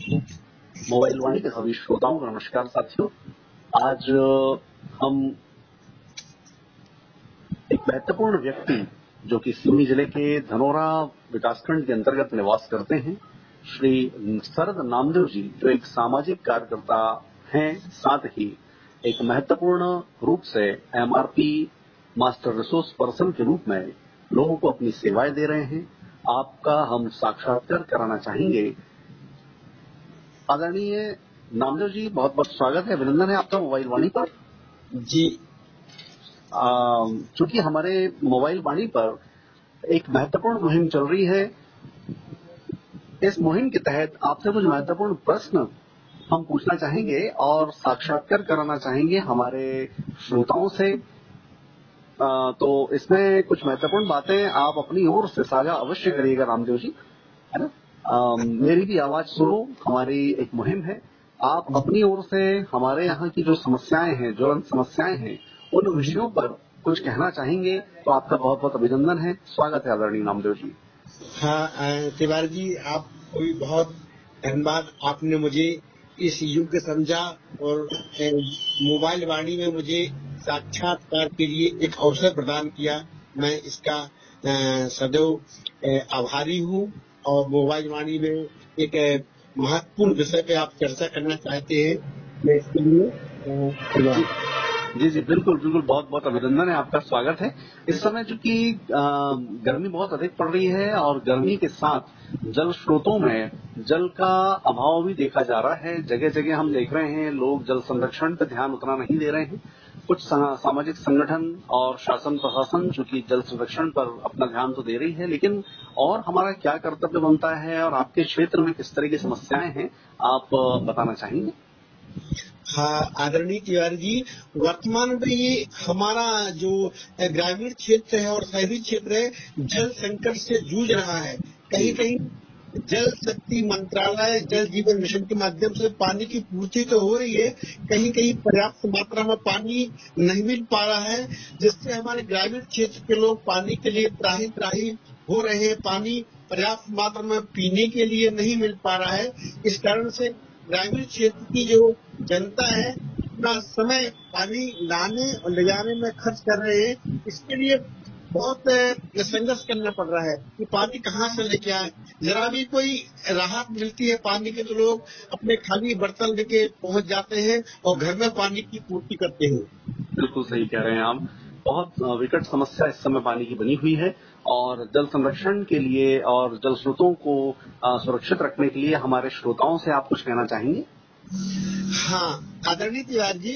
Mobile वाणी के सभी श्रोताओं को नमस्कार साथियों। आज हम एक महत्वपूर्ण व्यक्ति जो कि सिवनी जिले के धनोरा विकासखंड के अंतर्गत निवास करते हैं, श्री शरद नामदेव जी, जो एक सामाजिक कार्यकर्ता हैं, साथ ही एक महत्वपूर्ण रूप से एमआरपी मास्टर रिसोर्स पर्सन के रूप में लोगों को अपनी सेवाएं दे रहे हैं। आपका हम साक्षात्कार कराना चाहेंगे। आदरणीय नामदेव जी, बहुत बहुत स्वागत है, अभिनंदन है आपका मोबाइल वाणी पर। जी। चूंकि हमारे मोबाइल वाणी पर एक महत्वपूर्ण मुहिम चल रही है, इस मुहिम के तहत आपसे कुछ महत्वपूर्ण प्रश्न हम पूछना चाहेंगे और साक्षात्कार कराना चाहेंगे हमारे श्रोताओं से। तो इसमें कुछ महत्वपूर्ण बातें आप अपनी ओर से साझा अवश्य करिएगा रामदेव जी, है ना। मेरी भी आवाज सुनो, हमारी एक मुहिम है। आप अपनी ओर से हमारे यहाँ की जो समस्याएं हैं, ज्वलंत समस्याएं हैं, उन विषयों पर कुछ कहना चाहेंगे तो आपका बहुत बहुत अभिनंदन है। स्वागत है आदरणीय नामदेव जी। हाँ तिवारी जी, आपको भी बहुत धन्यवाद। आपने मुझे इस युग समझा और मोबाइल वाणी में मुझे साक्षात्कार के लिए एक अवसर प्रदान किया। मैं इसका सदैव आभारी हूँ। और मोबाइल वाणी में एक महत्वपूर्ण विषय पे आप चर्चा करना चाहते हैं, मैं इसके लिए जी जी, बिल्कुल बिल्कुल, बहुत बहुत अभिनंदन है, आपका स्वागत है। इस समय चूंकि गर्मी बहुत अधिक पड़ रही है और गर्मी के साथ जल स्रोतों में जल का अभाव भी देखा जा रहा है। जगह जगह हम देख रहे हैं लोग जल संरक्षण पर ध्यान उतना नहीं दे रहे हैं। कुछ सामाजिक संगठन और शासन प्रशासन चूंकि जल संरक्षण पर अपना ध्यान तो दे रही है, लेकिन और हमारा क्या कर्तव्य बनता है और आपके क्षेत्र में किस तरह की समस्याएं हैं, आप बताना चाहेंगे? हाँ आदरणीय तिवारी जी, वर्तमान में ये हमारा जो ग्रामीण क्षेत्र है और शहरी क्षेत्र है, जल संकट से जूझ रहा है। कहीं कहीं जल शक्ति मंत्रालय जल जीवन मिशन के माध्यम से पानी की पूर्ति तो हो रही है, कहीं कहीं पर्याप्त मात्रा में पानी नहीं मिल पा रहा है, जिससे हमारे ग्रामीण क्षेत्र के लोग पानी के लिए त्राही त्राही हो रहे हैं। पानी पर्याप्त मात्रा में पीने के लिए नहीं मिल पा रहा है। इस कारण से ग्रामीण क्षेत्र की जो जनता है अपना समय पानी लाने और ले जाने में खर्च कर रहे हैं। इसके लिए बहुत संघर्ष करना पड़ रहा है कि पानी कहाँ से लेके आए। जरा भी कोई राहत मिलती है पानी के तो लोग अपने खाली बर्तन लेके पहुंच जाते हैं और घर में पानी की पूर्ति करते हैं। बिल्कुल सही कह रहे हैं आप। बहुत विकट समस्या इस समय पानी की बनी हुई है और जल संरक्षण के लिए और जल स्रोतों को सुरक्षित रखने के लिए हमारे श्रोताओं से आप कुछ कहना चाहेंगे? हाँ आदरणीय तिवारी जी,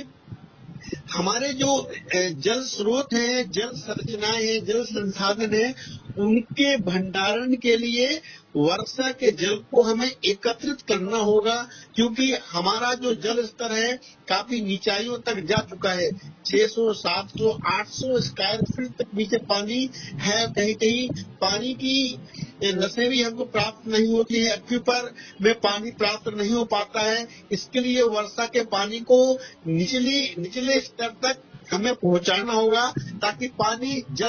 हमारे जो जल स्रोत हैं, जल संरचनाएं हैं, जल संसाधन है, उनके भंडारण के लिए वर्षा के जल को हमें एकत्रित करना होगा। क्योंकि हमारा जो जल स्तर है काफी नीचाइयों तक जा चुका है। 600, 700, 800 स्क्वायर फीट तक नीचे पानी है। कहीं कहीं पानी की नसें भी हमको प्राप्त नहीं होती है, एक्वीफर में पानी प्राप्त नहीं हो पाता है। इसके लिए वर्षा के पानी को निचले स्तर तक हमें पहुंचाना होगा, ताकि पानी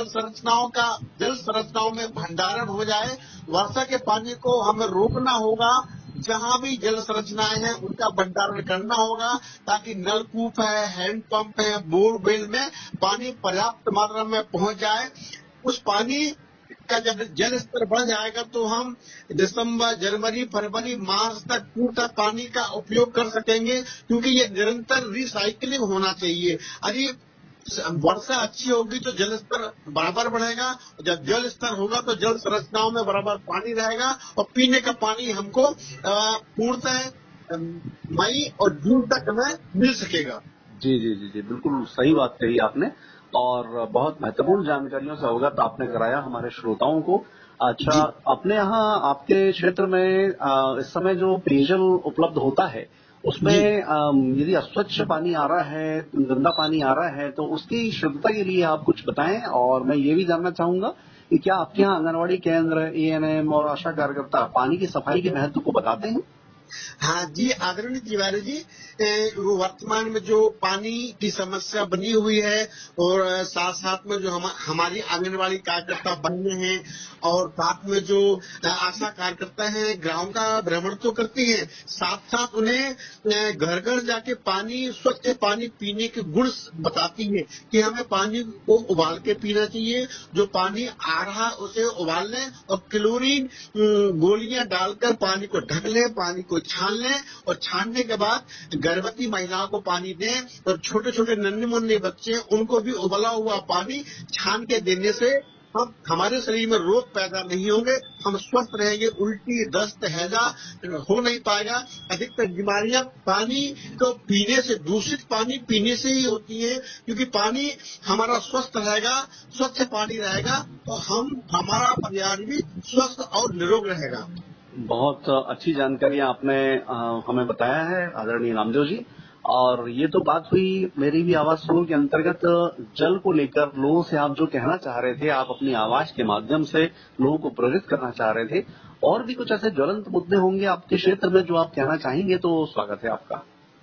जल संरचनाओं में भंडारण हो जाए। वर्षा के पानी को हमें रोकना होगा। जहां भी जल संरचनाएं हैं उनका भंडारण करना होगा, ताकि नलकूप है, हैंडपंप है, बोरवेल में पानी पर्याप्त मात्रा में पहुंच जाए। उस पानी का जब जल स्तर बढ़ जाएगा तो हम दिसंबर, जनवरी, फरवरी, मार्च तक पूर्ण पानी का उपयोग कर सकेंगे। क्योंकि ये निरंतर रिसाइकलिंग होना चाहिए। यदि वर्षा अच्छी होगी तो जल स्तर बराबर बढ़ेगा, जब जल स्तर होगा तो जल संरचनाओं में बराबर पानी रहेगा और पीने का पानी हमको पूर्णतः मई और जून तक हमें मिल सकेगा। जी जी जी जी, बिल्कुल सही बात कही आपने और बहुत महत्वपूर्ण जानकारियों से अवगत आपने कराया हमारे श्रोताओं को। अच्छा, अपने यहाँ आपके क्षेत्र में इस समय जो पेयजल उपलब्ध होता है उसमें यदि अस्वच्छ पानी आ रहा है, गंदा पानी आ रहा है, तो उसकी शुद्धता के लिए आप कुछ बताएं। और मैं ये भी जानना चाहूंगा कि क्या आपके यहाँ आंगनबाड़ी केंद्र, एएनएम और आशा कार्यकर्ता पानी की सफाई के महत्व को बताते हैं? हाँ जी, आदरणीय तिवारी जी, वो वर्तमान में जो पानी की समस्या बनी हुई है और साथ साथ में जो हमारी आंगनबाड़ी कार्यकर्ता बने हैं और साथ में जो आशा कार्यकर्ता हैं गांव का भ्रमण तो करती हैं, साथ साथ उन्हें घर घर जाके पानी, स्वच्छ पानी पीने के गुण बताती है कि हमें पानी को उबाल के पीना चाहिए, जो पानी आ रहा उसे उबाल लें और क्लोरीन गोलियां डालकर पानी को ढक लें, पानी को छान लें और छानने के बाद गर्भवती महिलाओं को पानी दें और छोटे छोटे नन्हे मुन्ने बच्चे उनको भी उबला हुआ पानी छान के देने से हम हमारे शरीर में रोग पैदा नहीं होंगे, हम स्वस्थ रहेंगे, उल्टी दस्त हैजा हो नहीं पाएगा। अधिकतर बीमारियां पानी को पीने से, दूषित पानी पीने से ही होती है, क्योंकि पानी हमारा स्वस्थ रहेगा, स्वच्छ पानी रहेगा तो हमारा परिवार भी स्वस्थ और निरोग रहेगा। बहुत अच्छी जानकारी आपने हमें बताया है आदरणीय नामदेव जी। और ये तो बात हुई मेरी भी आवाज सुनो के अंतर्गत जल को लेकर लोगों से आप जो कहना चाह रहे थे, आप अपनी आवाज के माध्यम से लोगों को प्रेरित करना चाह रहे थे। और भी कुछ ऐसे ज्वलंत मुद्दे होंगे आपके क्षेत्र में जो आप कहना चाहेंगे, तो स्वागत है आपका।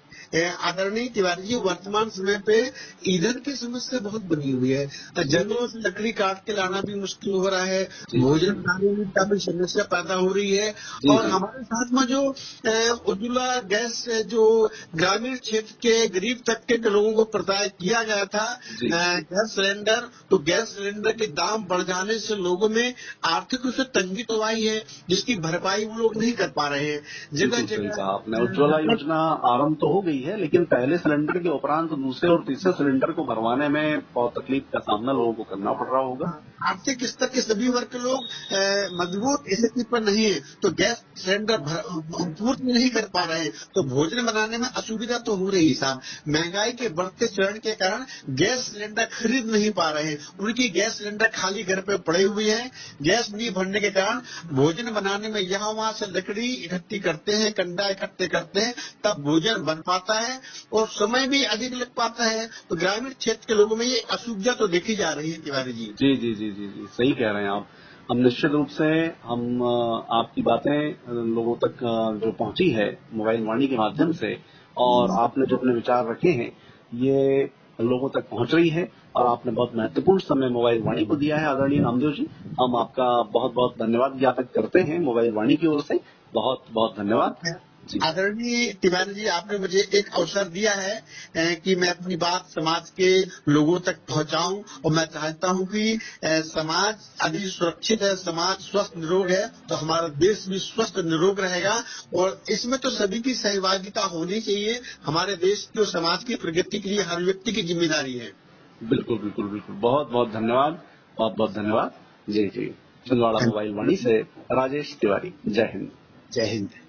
आदरणीय तिवारी जी, वर्तमान समय पे ईंधन की समस्या बहुत बनी हुई है, जंगलों से लकड़ी काट के लाना भी मुश्किल हो रहा है, भोजन बनाने में काफी समस्या पैदा हो रही है। और हमारे साथ में जो उज्ज्वला गैस जो ग्रामीण क्षेत्र के गरीब तबके के लोगों को प्रदान किया गया था गैस सिलेंडर, तो गैस सिलेंडर के दाम बढ़ जाने से लोगों में आर्थिक रूप से तंगी तो आई है, जिसकी भरपाई वो लोग नहीं कर पा रहे हैं। जगह जगह आपने उज्ज्वला योजना आरंभ तो हो गई है, लेकिन पहले सिलेंडर के उपरांत दूसरे और तीसरे सिलेंडर को भरवाने में बहुत तकलीफ का सामना लोगों को करना पड़ रहा होगा। आर्थिक स्तर के सभी वर्ग के लोग मजबूत स्थिति पर नहीं है, तो गैस सिलेंडर पूर्ति नहीं कर पा रहे हैं, तो भोजन बनाने में असुविधा तो हो रही है साहब। महंगाई के बढ़ते चरण के कारण गैस सिलेंडर खरीद नहीं पा रहे हैं, उनकी गैस सिलेंडर खाली घर पे पड़े हुए हैं। गैस नहीं भरने के कारण भोजन बनाने में यहाँ वहाँ से लकड़ी इकट्ठी करते हैं, कंडा इकट्ठे करते हैं, तब भोजन बन पाता है और समय भी अधिक लग पाता है। तो ग्रामीण क्षेत्र के लोगों में ये असुविधा तो देखी जा रही है तिवारी जी। जी जी जी जी जी, सही कह रहे हैं आप। हम निश्चित रूप से हम आपकी बातें लोगों तक जो पहुंची है मोबाइल वाणी के माध्यम से, और आपने जो अपने विचार रखे हैं ये लोगों तक पहुंच रही है, और आपने बहुत महत्वपूर्ण समय मोबाइल वाणी को दिया है आदरणीय नामदेव जी। हम आपका बहुत बहुत धन्यवाद ज्ञापित करते हैं मोबाइल वाणी की ओर से। बहुत बहुत धन्यवाद। आदरणीय तिवारी जी, आपने मुझे एक अवसर दिया है कि मैं अपनी बात समाज के लोगों तक पहुंचाऊं, और मैं चाहता हूं कि समाज यदि सुरक्षित है, समाज स्वस्थ निरोग है, तो हमारा देश भी स्वस्थ निरोग रहेगा। और इसमें तो सभी की सहभागिता होनी चाहिए। हमारे देश की और समाज की प्रगति के लिए हर व्यक्ति की जिम्मेदारी है। बिल्कुल बिल्कुल बिल्कुल, बहुत बहुत धन्यवाद, बहुत बहुत धन्यवाद। जी जी, छिंदवाड़ा मोबाइल वाणी से राजेश तिवारी। जय हिंद। जय हिंद।